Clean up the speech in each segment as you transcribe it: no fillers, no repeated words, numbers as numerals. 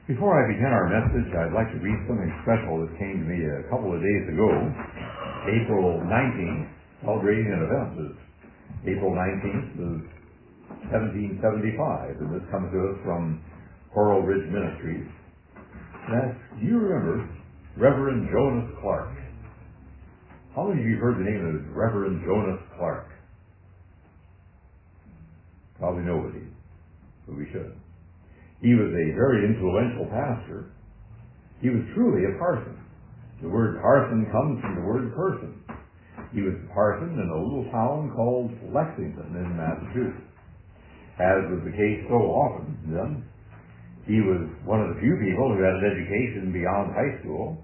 Before I begin our message, I'd like to read something special that came to me a couple of days ago. April 19th, celebrating an event, is April 19th of 1775, and this comes to us from Coral Ridge Ministries. Do you remember Reverend Jonas Clark? How many of you heard the name of Reverend Jonas Clark? Probably nobody, but we should. He was a very influential pastor. He was truly a parson. The word parson comes from the word person. He was a parson in a little town called Lexington in Massachusetts. As was the case so often then, he was one of the few people who had an education beyond high school.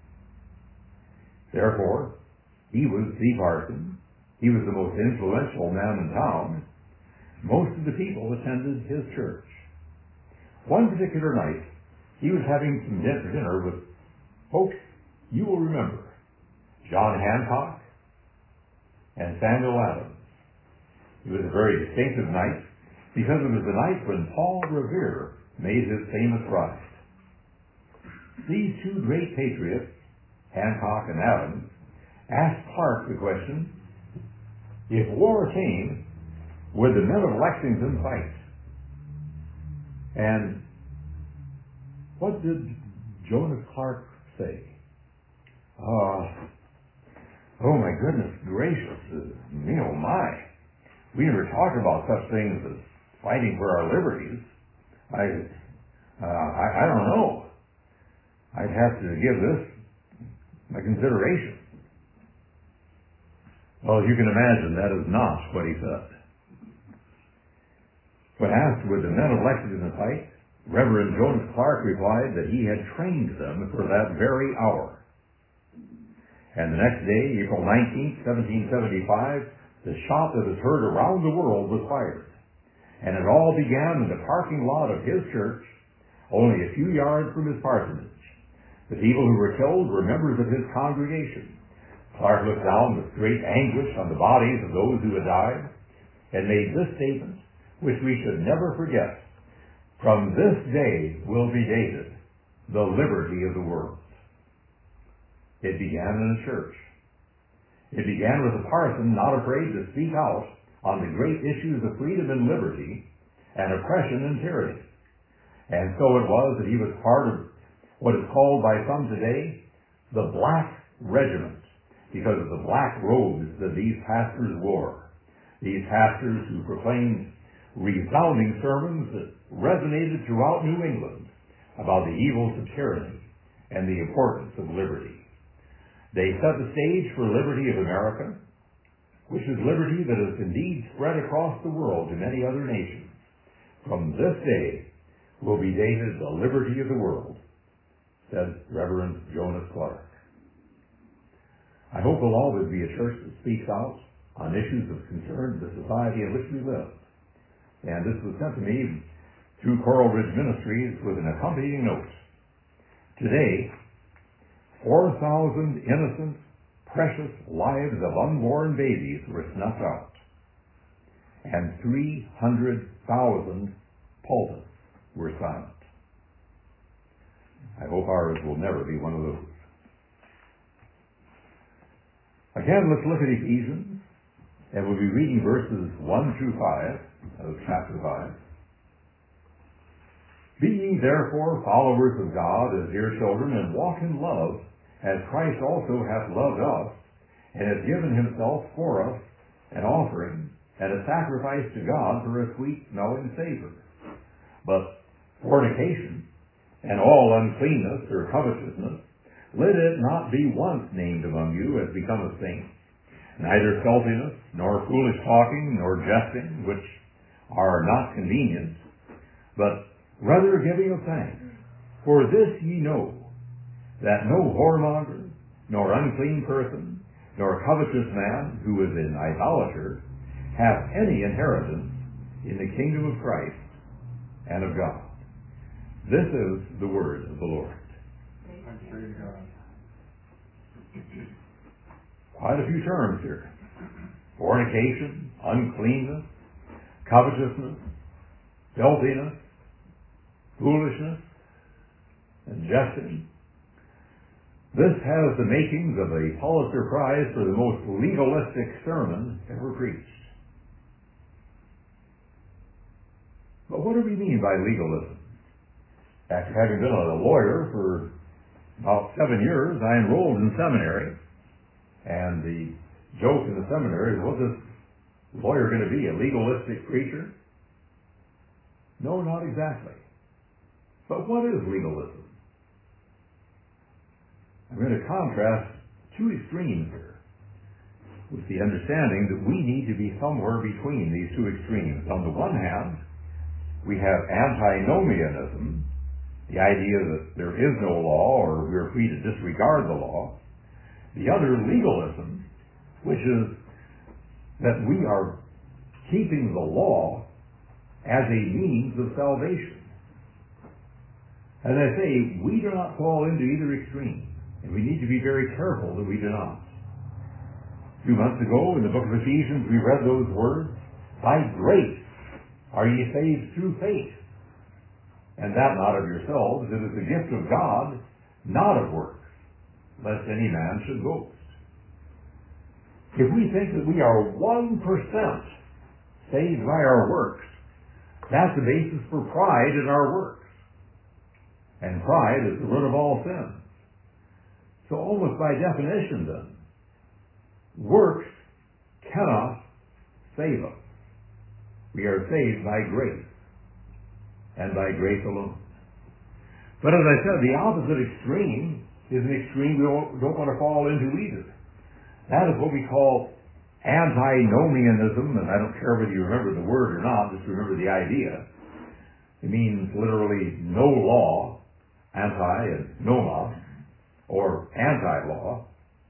Therefore, he was the parson. He was the most influential man in town. Most of the people attended his church. One particular night, he was having some dinner with folks you will remember, John Hancock and Samuel Adams. It was a very distinctive night because it was the night when Paul Revere made his famous rise. These two great patriots, Hancock and Adams, asked Clark the question, if war came, would the men of Lexington fight? And what did Jonas Clark say? Oh my goodness gracious, me oh my. We never talked about such things as fighting for our liberties. I don't know. I'd have to give this my consideration. Well, as you can imagine, that is not what he said. When asked would the men of Lexington fight, Reverend Jonas Clark replied that he had trained them for that very hour. And the next day, April 19, 1775, the shot that was heard around the world was fired. And it all began in the parking lot of his church, only a few yards from his parsonage. The people who were killed were members of his congregation. Clark looked down with great anguish on the bodies of those who had died and made this statement, which we should never forget. From this day will be dated the liberty of the world. It began in a church. It began with a parson not afraid to speak out on the great issues of freedom and liberty and oppression and tyranny. And so it was that he was part of what is called by some today the Black Regiment, because of the black robes that these pastors wore. These pastors who proclaimed resounding sermons that resonated throughout New England about the evils of tyranny and the importance of liberty. They set the stage for liberty of America, which is liberty that has indeed spread across the world to many other nations. From this day will be dated the liberty of the world, said Reverend Jonas Clark. I hope we'll always be a church that speaks out on issues of concern to the society in which we live. And this was sent to me through Coral Ridge Ministries with an accompanying note. Today, 4,000 innocent, precious lives of unborn babies were snuffed out, and 300,000 pulpits were silent. I hope ours will never be one of those. Again, let's look at Ephesians, and we'll be reading verses 1 through 5 of chapter 5. Be ye therefore followers of God as dear children, and walk in love, as Christ also hath loved us, and hath given himself for us an offering and a sacrifice to God for a sweet-smelling savor. But fornication and all uncleanness or covetousness, let it not be once named among you as becometh saints, neither filthiness, nor foolish talking, nor jesting, which are not convenient, but rather giving of thanks. For this ye know, that no whoremonger, nor unclean person, nor covetous man, who is an idolater, hath any inheritance in the kingdom of Christ and of God. This is the word of the Lord. Quite a few terms here. Fornication, uncleanness, covetousness, filthiness, foolishness, and jesting. This has the makings of a Pulitzer Prize for the most legalistic sermon ever preached. But what do we mean by legalism? After having been a lawyer for about 7 years, I enrolled in seminary, and the joke in the seminary is, was this lawyer going to be a legalistic preacher? No, not exactly. But what is legalism? I'm going to contrast two extremes here with the understanding that we need to be somewhere between these two extremes. On the one hand, we have antinomianism, the idea that there is no law or we're free to disregard the law. The other, legalism, which is that we are keeping the law as a means of salvation. As I say, we do not fall into either extreme. And we need to be very careful that we do not. 2 months ago in the book of Ephesians, we read those words, by grace are ye saved through faith, and that not of yourselves, it is the gift of God, not of works, lest any man should boast. If we think that we are 1% saved by our works, that's the basis for pride in our works. And pride is the root of all sin. So almost by definition then, works cannot save us. We are saved by grace, and by grace alone. But as I said, the opposite extreme is an extreme we don't want to fall into either. That is what we call antinomianism, and I don't care whether you remember the word or not, just remember the idea. It means literally no law, anti and nomos, or anti-law,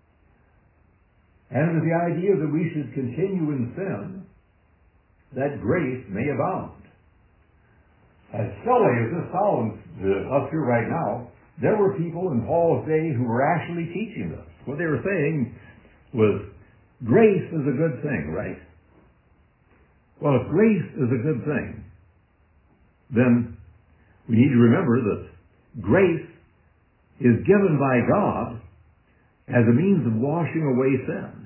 and with the idea that we should continue in sin, that grace may abound. As silly as this sounds to us here right now, there were people in Paul's day who were actually teaching this. What they were saying was, grace is a good thing, right? Well, if grace is a good thing, then we need to remember that grace is given by God as a means of washing away sin.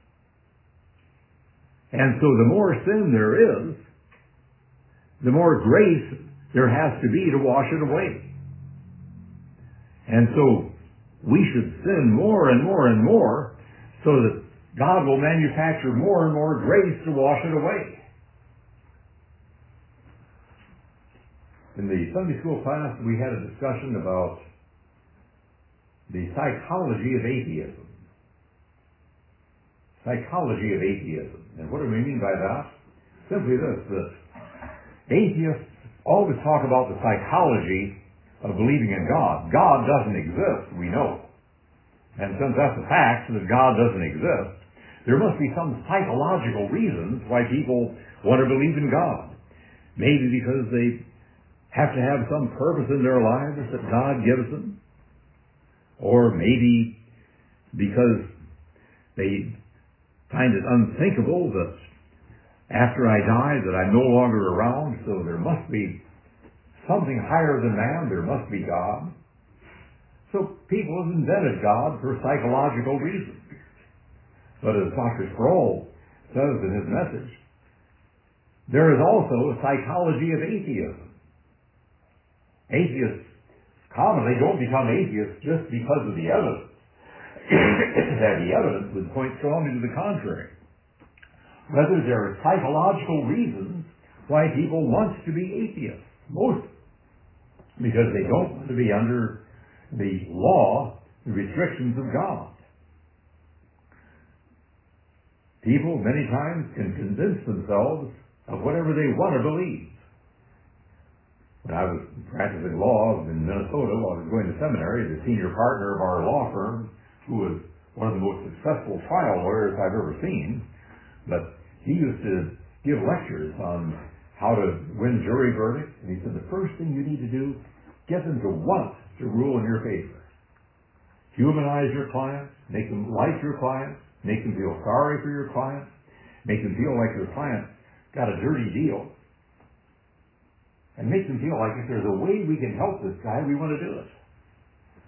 And so the more sin there is, the more grace there has to be to wash it away. And so we should sin more and more and more so that God will manufacture more and more grace to wash it away. In the Sunday school class, we had a discussion about the psychology of atheism. Psychology of atheism. And what do we mean by that? Simply this, that atheists always talk about the psychology of believing in God. God doesn't exist, we know. And since that's a fact, that God doesn't exist, there must be some psychological reasons why people want to believe in God. Maybe because they have to have some purpose in their lives that God gives them. Or maybe because they find it unthinkable that after I die that I'm no longer around, so there must be something higher than man, there must be God. So people have invented God for psychological reasons. But as Dr. Sproul says in his message, there is also a psychology of atheism. Atheists commonly don't become atheists just because of the evidence. That the evidence would point strongly to the contrary. Rather, there are psychological reasons why people want to be atheists. Most because they don't want to be under the law, the restrictions of God. People many times can convince themselves of whatever they want to believe. When I was practicing law in Minnesota, while I was going to seminary, the senior partner of our law firm, who was one of the most successful trial lawyers I've ever seen, but he used to give lectures on how to win jury verdicts, and he said the first thing you need to do, get them to want to rule in your favor. Humanize your clients, make them like your clients, make them feel sorry for your clients, make them feel like your client got a dirty deal, and make them feel like if there's a way we can help this guy, we want to do it.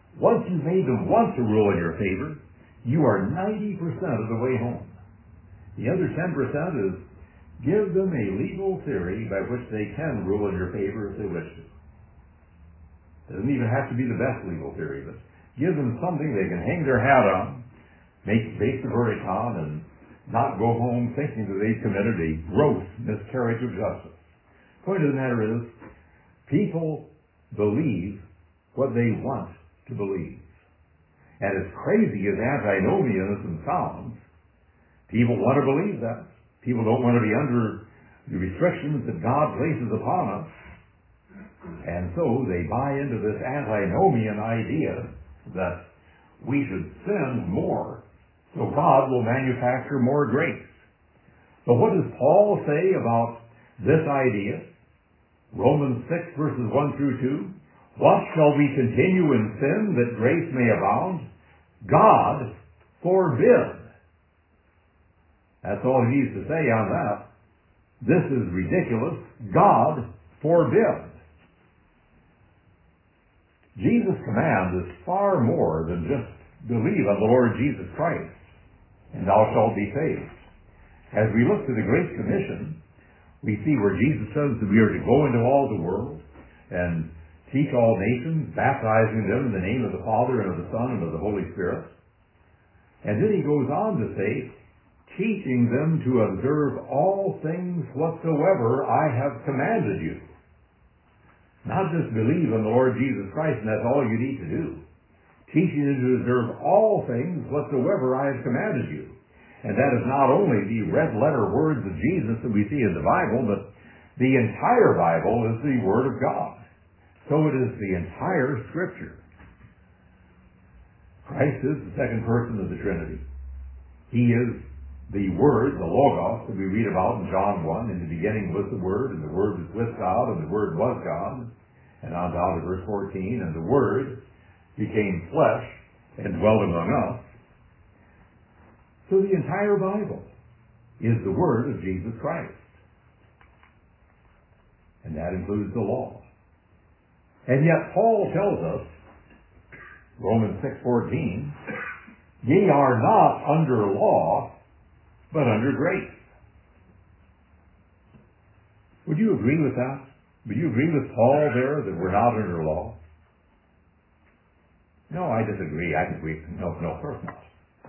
Once you've made them want to rule in your favor, you are 90% of the way home. The other 10% is give them a legal theory by which they can rule in your favor if they wish to. Doesn't even have to be the best legal theory, but give them something they can hang their hat on, base the verdict on, and not go home thinking that they've committed a gross miscarriage of justice. The point of the matter is, people believe what they want to believe. And as crazy as antinomianism sounds, people want to believe that. People don't want to be under the restrictions that God places upon us. And so they buy into this antinomian idea that we should sin more so God will manufacture more grace. But what does Paul say about this idea? Romans 6 verses 1 through 2. What shall we continue in sin that grace may abound? God forbid. That's all he needs to say on that. This is ridiculous. God forbid. Jesus' command is far more than just believe on the Lord Jesus Christ, and thou shalt be saved. As we look to the Great Commission, we see where Jesus says that we are to go into all the world and teach all nations, baptizing them in the name of the Father and of the Son and of the Holy Spirit. And then he goes on to say, teaching them to observe all things whatsoever I have commanded you. Not just believe in the Lord Jesus Christ, and that's all you need to do. Teaching you to observe all things whatsoever I have commanded you. And that is not only the red letter words of Jesus that we see in the Bible, but the entire Bible is the Word of God. So it is the entire Scripture. Christ is the second person of the Trinity. He is the Word, the Logos, that we read about in John 1. In the beginning was the Word, and the Word was with God, and the Word was God. And on down to verse 14, and the Word became flesh and dwelt among us. So the entire Bible is the Word of Jesus Christ. And that includes the law. And yet Paul tells us, Romans 6:14, ye are not under law, but under grace. Would you agree with that? Would you agree with Paul there that we're not under law? No, I disagree. No, of course not.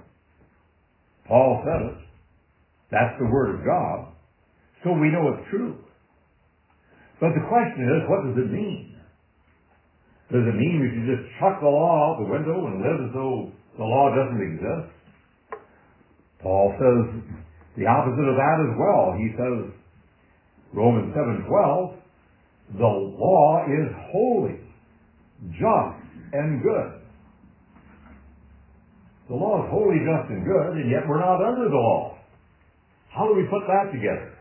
Paul said it. That's the Word of God. So we know it's true. But the question is, what does it mean? Does it mean we should just chuck the law out the window and live as though the law doesn't exist? Paul says the opposite of that as well. He says, Romans 7:12, the law is holy, just, and good. The law is holy, just, and good, and yet we're not under the law. How do we put that together?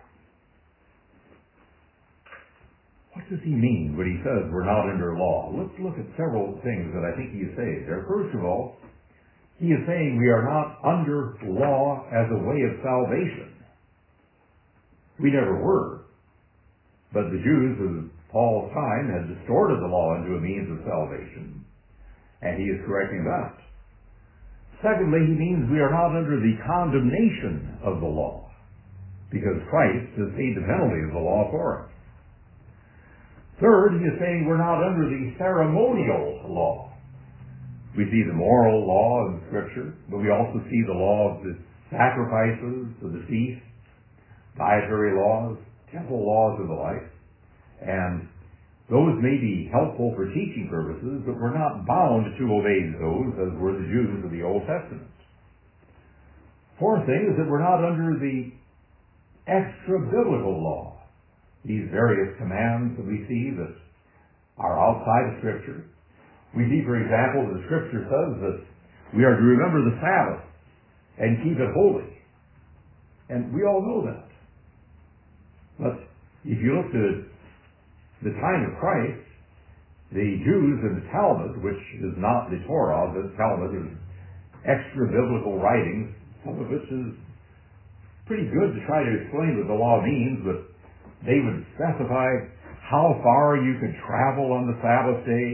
What does he mean when he says we're not under law? Let's look at several things that I think he is saying there. First of all, he is saying we are not under law as a way of salvation. We never were. But the Jews of Paul's time had distorted the law into a means of salvation. And he is correcting that. Secondly, he means we are not under the condemnation of the law, because Christ has paid the penalty of the law for us. Third, he is saying we're not under the ceremonial law. We see the moral law in Scripture, but we also see the law of the sacrifices, of the feasts, dietary laws, temple laws, and the like. And those may be helpful for teaching purposes, but we're not bound to obey those as were the Jews of the Old Testament. Fourth thing is that we're not under the extra-biblical law. These various commands that we see that are outside of Scripture. We see, for example, that the Scripture says that we are to remember the Sabbath and keep it holy. And we all know that. But if you look to the time of Christ, the Jews in the Talmud, which is not the Torah, the Talmud is extra-biblical writings, some of which is pretty good to try to explain what the law means, but they would specify how far you could travel on the Sabbath day,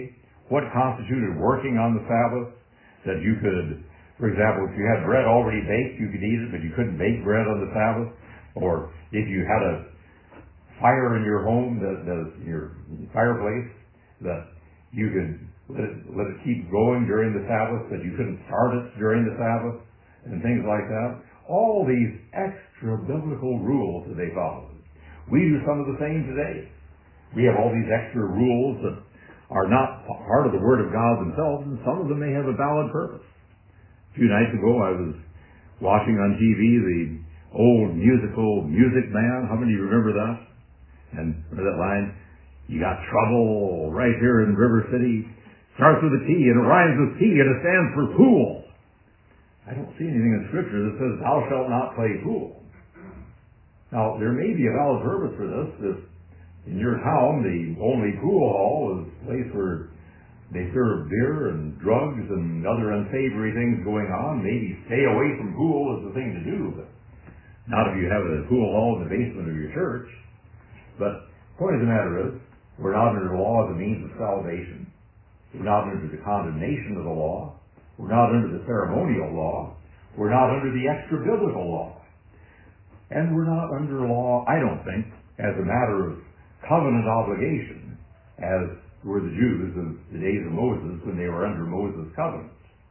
what constituted working on the Sabbath, that you could, for example, if you had bread already baked, you could eat it, but you couldn't bake bread on the Sabbath. Or if you had a fire in your home, your fireplace, that you could let it keep going during the Sabbath, but you couldn't start it during the Sabbath, and things like that. All these extra biblical rules that they followed. We do some of the same today. We have all these extra rules that are not part of the Word of God themselves, and some of them may have a valid purpose. A few nights ago I was watching on TV the old musical Music Man. How many of you remember that? And remember that line, "You got trouble right here in River City. Starts with a T and it rhymes with P and it stands for pool." I don't see anything in Scripture that says, "Thou shalt not play pool." Now, there may be a valid purpose for this. If in your town the only pool hall is a place where they serve beer and drugs and other unsavory things going on, maybe stay away from pool is the thing to do. But not if you have a pool hall in the basement of your church. But the point of the matter is, we're not under the law as a means of salvation. We're not under the condemnation of the law. We're not under the ceremonial law. We're not under the extra-biblical law. And we're not under law, I don't think, as a matter of covenant obligation, as were the Jews of the days of Moses when they were under Moses' covenant.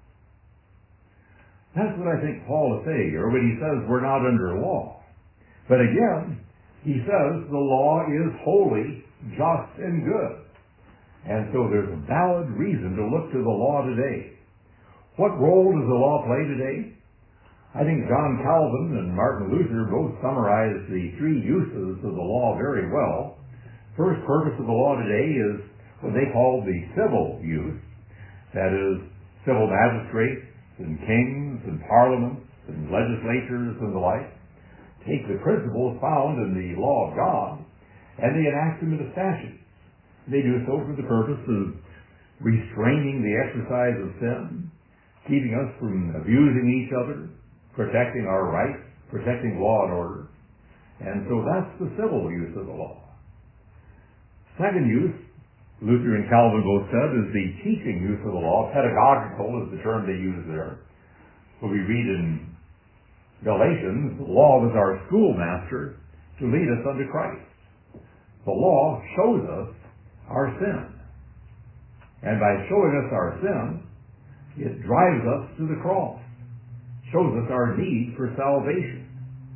That's what I think Paul is saying here when he says we're not under law. But again, he says the law is holy, just, and good. And so there's a valid reason to look to the law today. What role does the law play today? I think John Calvin and Martin Luther both summarized the three uses of the law very well. First purpose of the law today is what they call the civil use. That is, civil magistrates and kings and parliaments and legislatures and the like take the principles found in the law of God and they enact them into statutes. They do so for the purpose of restraining the exercise of sin, keeping us from abusing each other, protecting our rights, protecting law and order. And so that's the civil use of the law. Second use, Luther and Calvin both said, is the teaching use of the law. Pedagogical is the term they use there. What we read in Galatians, the law was our schoolmaster to lead us unto Christ. The law shows us our sin. And by showing us our sin, it drives us to the cross. Shows us our need for salvation.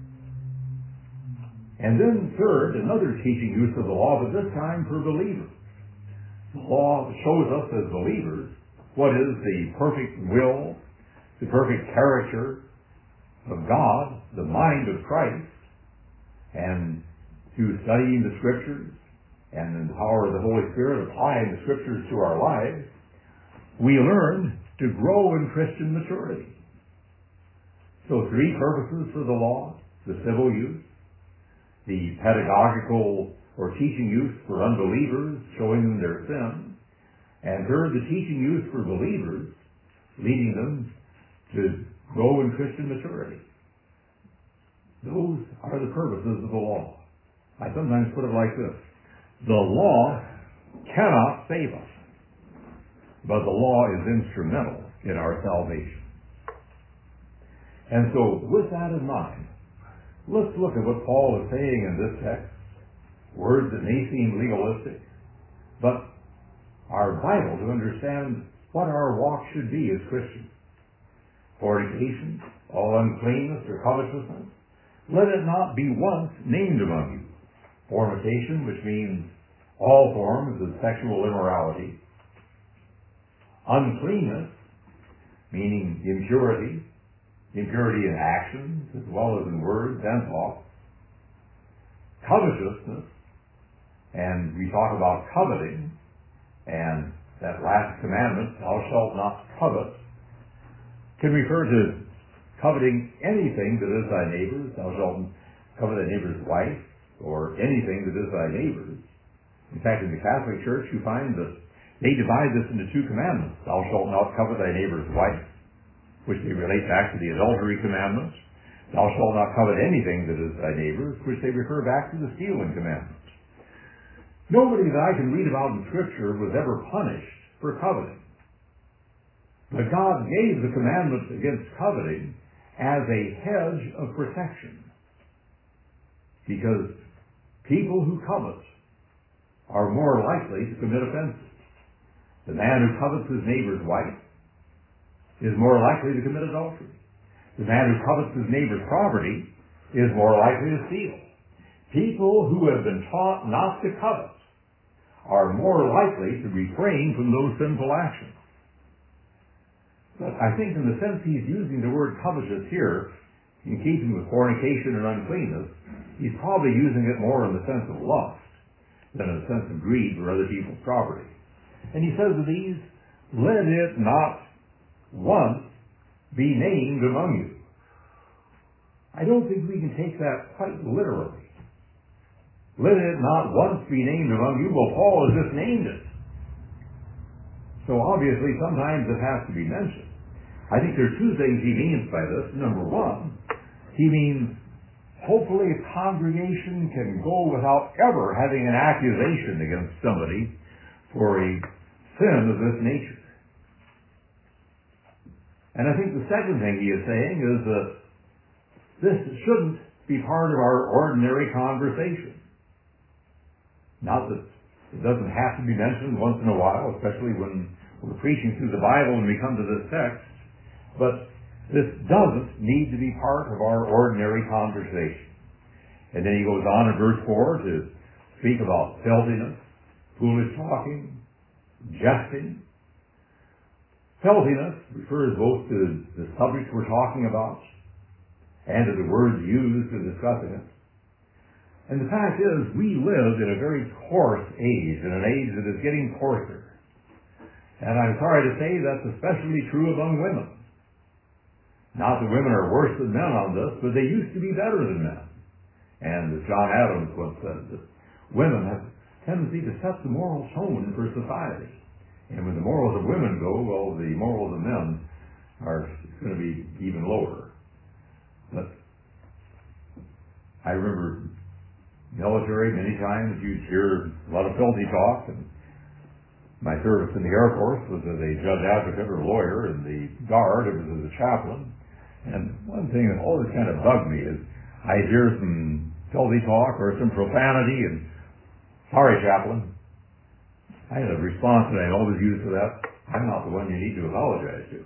And then third, another teaching use of the law, but this time for believers. The law shows us as believers what is the perfect will, the perfect character of God, the mind of Christ, and through studying the Scriptures and in the power of the Holy Spirit applying the Scriptures to our lives, we learn to grow in Christian maturity. So three purposes for the law: the civil use, the pedagogical or teaching use for unbelievers, showing them their sin, and third, the teaching use for believers, leading them to grow in Christian maturity. Those are the purposes of the law. I sometimes put it like this: the law cannot save us, but the law is instrumental in our salvation. And so, with that in mind, let's look at what Paul is saying in this text. Words that may seem legalistic, but are vital to understand what our walk should be as Christians. Fornication, all uncleanness or covetousness, let it not be once named among you. Fornication, which means all forms of sexual immorality. Uncleanness, meaning impurity in actions as well as in words and thoughts. Covetousness, and we talk about coveting, and that last commandment, thou shalt not covet, can refer to coveting anything that is thy neighbor's. Thou shalt covet thy neighbor's wife, or anything that is thy neighbor's. In fact, in the Catholic Church, you find that they divide this into two commandments. Thou shalt not covet thy neighbor's wife, which they relate back to the adultery commandment. Thou shalt not covet anything that is thy neighbor's, which they refer back to the stealing commandment. Nobody that I can read about in Scripture was ever punished for coveting. But God gave the commandment against coveting as a hedge of protection. Because people who covet are more likely to commit offenses. The man who covets his neighbor's wife is more likely to commit adultery. The man who covets his neighbor's property is more likely to steal. People who have been taught not to covet are more likely to refrain from those sinful actions. But I think in the sense he's using the word covetous here, in keeping with fornication and uncleanness, he's probably using it more in the sense of lust than in the sense of greed for other people's property. And he says of these, let it not once be named among you. I don't think we can take that quite literally. Let it not once be named among you. Well, Paul has just named it. So obviously sometimes it has to be mentioned. I think there are two things he means by this. Number one, he means hopefully a congregation can go without ever having an accusation against somebody for a sin of this nature. And I think the second thing he is saying is that this shouldn't be part of our ordinary conversation. Not that it doesn't have to be mentioned once in a while, especially when we're preaching through the Bible and we come to this text, but this doesn't need to be part of our ordinary conversation. And then he goes on in verse 4 to speak about filthiness, foolish talking, jesting. Filthiness refers both to the subject we're talking about and to the words used to discussing it. And the fact is, we live in a very coarse age, in an age that is getting coarser. And I'm sorry to say that's especially true among women. Not that women are worse than men on this, but they used to be better than men. And as John Adams once said, that women have a tendency to set the moral tone for society. And when the morals of women go, well, the morals of men are going to be even lower. But I remember military, many times you'd hear a lot of filthy talk, and my service in the Air Force was as a judge advocate or lawyer. In the Guard, it was as a chaplain. And one thing that always kind of bugged me is I'd hear some filthy talk or some profanity, and sorry, chaplain. I had a response that I always use for that. I'm not the one you need to apologize to.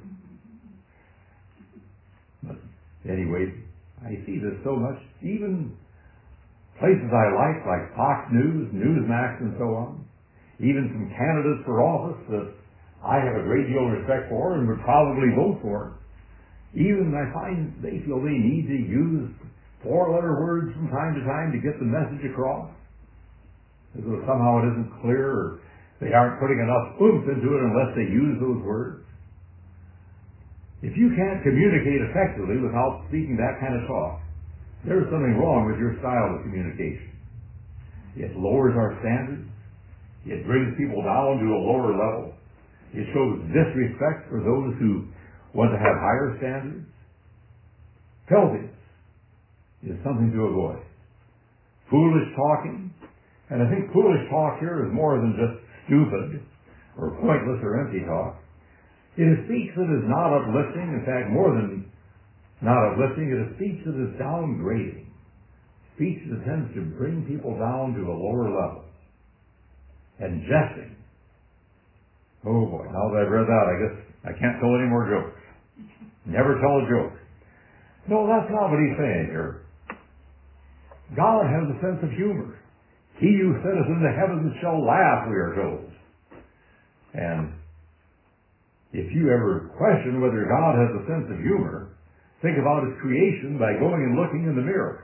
But anyway, I see this so much, even places I like Fox News, Newsmax, and so on, even some candidates for office that I have a great deal of respect for and would probably vote for. Even I find they feel they need to use four-letter words from time to time to get the message across, as though somehow it isn't clear or they aren't putting enough oomph into it unless they use those words. If you can't communicate effectively without speaking that kind of talk, there's something wrong with your style of communication. It lowers our standards. It brings people down to a lower level. It shows disrespect for those who want to have higher standards. Filthiness is something to avoid. Foolish talking, and I think foolish talk here is more than just stupid or pointless or empty talk. It is speech that is not uplifting. In fact, more than not uplifting, it is speech that is downgrading. Speech that tends to bring people down to a lower level. And jesting. Oh boy, now that I've read that, I guess I can't tell any more jokes. Never tell a joke. No, that's not what he's saying here. God has a sense of humor. He who sitteth in the heavens shall laugh, we are told. And if you ever question whether God has a sense of humor, think about his creation by going and looking in the mirror.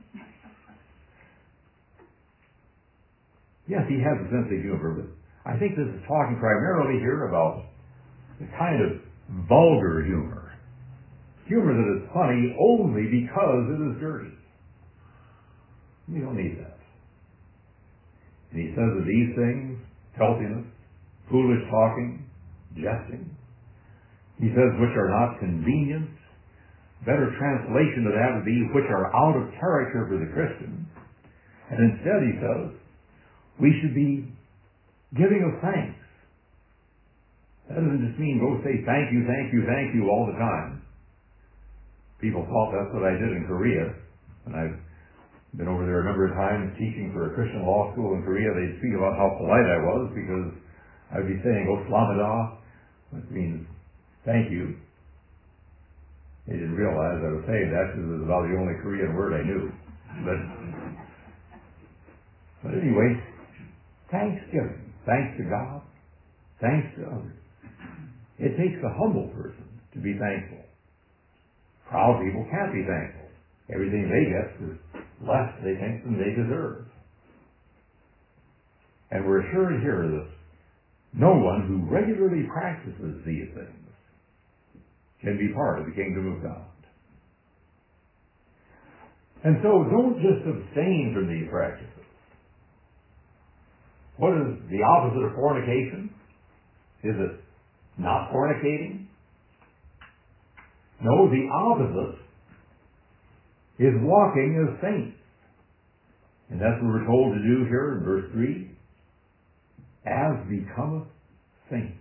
Yes, he has a sense of humor, but I think this is talking primarily here about the kind of vulgar humor. Humor that is funny only because it is dirty. We don't need that. And he says of these things, filthiness, foolish talking, jesting, he says which are not convenient. Better translation of that would be which are out of character for the Christian. And instead he says, we should be giving of thanks. That doesn't just mean go say thank you, thank you, thank you all the time. People thought that's what I did in Korea. And I've been over there a number of times teaching for a Christian law school in Korea. They'd speak about how polite I was because I'd be saying, "Oh, Slamada," which means thank you. They didn't realize I was saying that because it was about the only Korean word I knew. But anyway, thanksgiving. Thanks to God. Thanks to others. It takes a humble person to be thankful. Proud people can't be thankful. Everything they get is less, they think, than they deserve. And we're assured here that no one who regularly practices these things can be part of the kingdom of God. And so don't just abstain from these practices. What is the opposite of fornication? Is it not fornicating? No, the opposite is walking as saints. And that's what we're told to do here in verse 3. As becometh saints.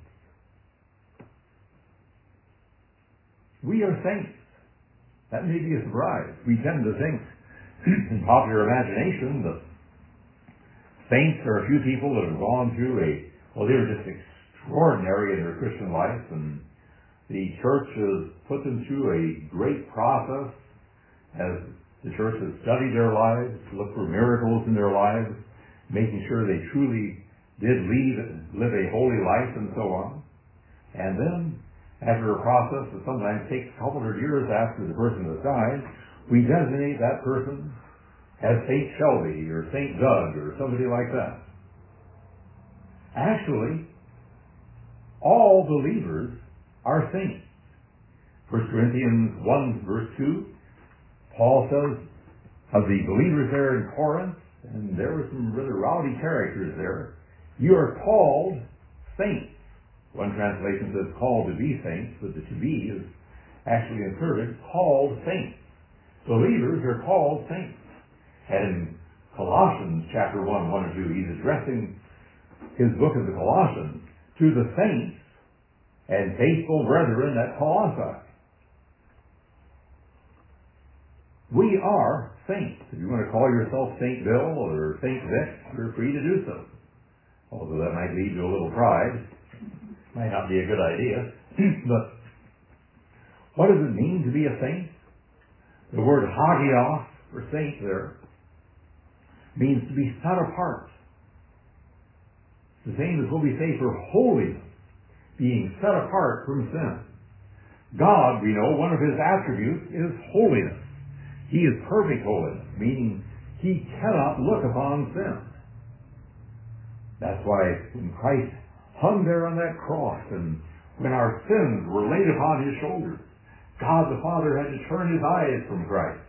We are saints. That may be a surprise. We tend to think in popular imagination that saints are a few people that have gone through they were just extraordinary in their Christian life, and the church has put them through a great process as the church has studied their lives, looked for miracles in their lives, making sure they truly did live a holy life and so on. And then, after a process that sometimes takes a couple of years after the person has died, we designate that person as Saint Shelby or Saint Doug or somebody like that. Actually, all believers are saints. 1 Corinthians 1 verse 2, Paul says of the believers there in Corinth, and there were some rather rowdy characters there, you are called saints. One translation says called to be saints, but the to be is actually inserted, called saints. Believers are called saints. And in Colossians chapter 1, 1 or 2, he's addressing his book of the Colossians to the saints and faithful brethren at Colossae. We are saints. If you want to call yourself Saint Bill or Saint Vic, you're free to do so. Although that might lead to a little pride. Might not be a good idea. But what does it mean to be a saint? The word hagios, for saint there, means to be set apart. It's the same as what we say for holiness, being set apart from sin. God, we know, one of his attributes is holiness. He is perfect holiness, meaning he cannot look upon sin. That's why when Christ hung there on that cross and when our sins were laid upon his shoulders, God the Father had to turn his eyes from Christ.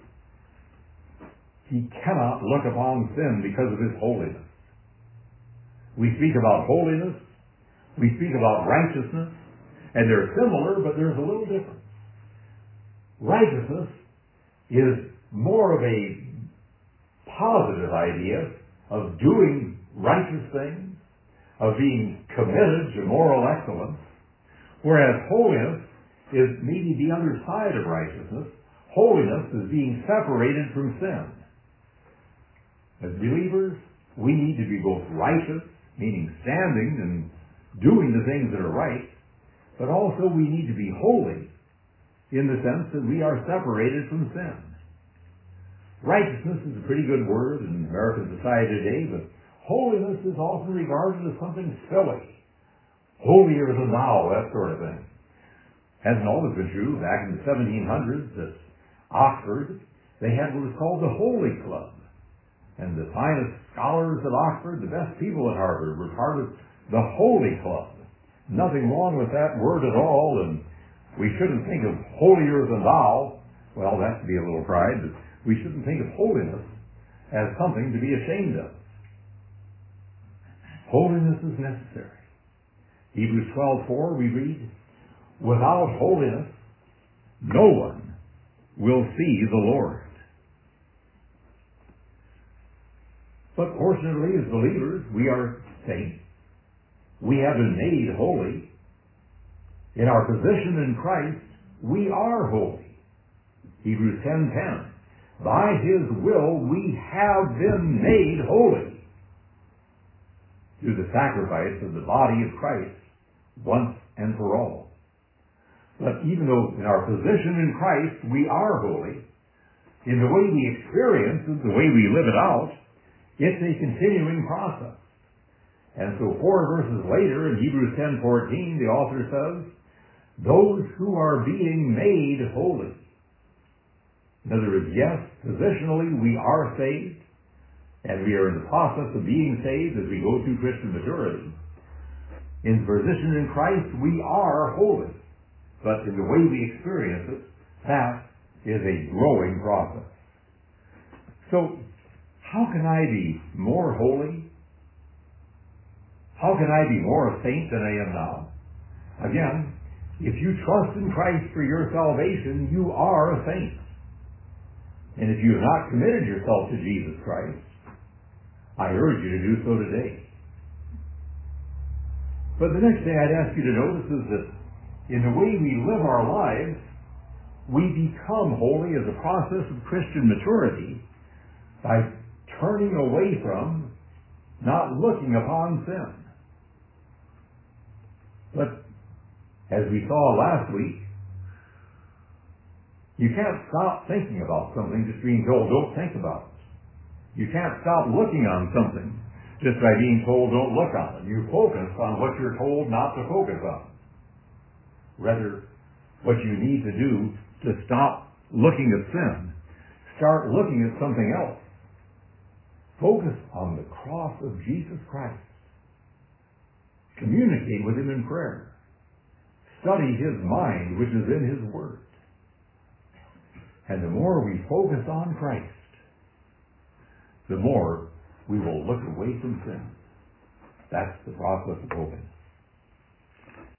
He cannot look upon sin because of his holiness. We speak about holiness, we speak about righteousness, and they're similar, but there's a little difference. Righteousness is more of a positive idea of doing righteous things, of being committed to moral excellence, whereas holiness is maybe the other side of righteousness. Holiness is being separated from sin. As believers, we need to be both righteous, meaning standing and doing the things that are right, but also we need to be holy in the sense that we are separated from sin. Righteousness is a pretty good word in American society today, but holiness is often regarded as something silly. Holier than thou, that sort of thing. Hasn't always been true. Back in the 1700s at Oxford, they had what was called the Holy Club. And the finest scholars at Oxford, the best people at Harvard, were part of the Holy Club. Nothing wrong with that word at all, and we shouldn't think of holier than thou. Well, that could be a little pride, but we shouldn't think of holiness as something to be ashamed of. Holiness is necessary. Hebrews 12:4 we read, without holiness, no one will see the Lord. But fortunately, as believers, we are saints. We have been made holy In our position in Christ, we are holy. Hebrews 10:10. By His will we have been made holy through the sacrifice of the body of Christ once and for all. But even though in our position in Christ we are holy, in the way we experience it, the way we live it out, it's a continuing process. And so 4 verses later in Hebrews 10:14, the author says, those who are being made holy. In other words, yes, positionally we are saved, and we are in the process of being saved as we go through Christian maturity. In position in Christ, we are holy. But in the way we experience it, that is a growing process. So, how can I be more holy? How can I be more a saint than I am now? Again, if you trust in Christ for your salvation, you are a saint. And if you have not committed yourself to Jesus Christ, I urge you to do so today. But the next thing I'd ask you to notice is that in the way we live our lives, we become holy as a process of Christian maturity by turning away from, not looking upon sin. But as we saw last week, you can't stop thinking about something just being told, don't think about it. You can't stop looking on something just by being told, don't look on it. You focus on what you're told not to focus on. Rather, what you need to do to stop looking at sin, start looking at something else. Focus on the cross of Jesus Christ. Communicate with Him in prayer. Study His mind, which is in His Word. And the more we focus on Christ, the more we will look away from sin. That's the process of holiness.